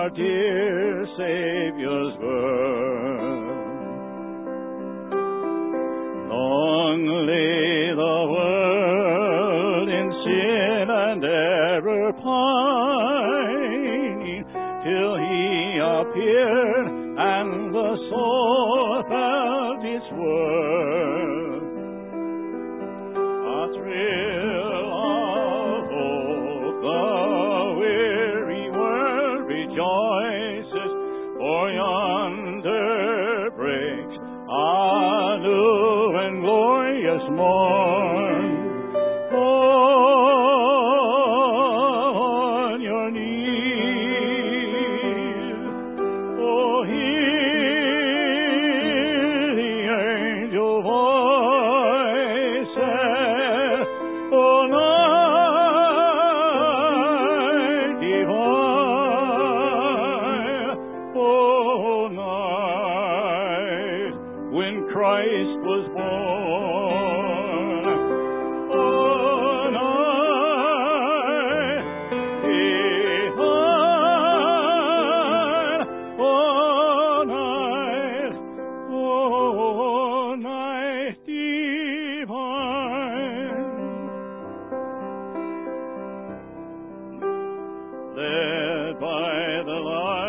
our dear Savior's birth. Long lay the world in sin and error pining, till He appeared and the soul felt its worth. A thrill of hope, the weary world rejoices, for yonder breaks a new and glorious morn. On your knees, oh, hear the angel voices, oh, night divine, oh, night when Christ was born. Oh, night divine, oh, night divine. Led by the light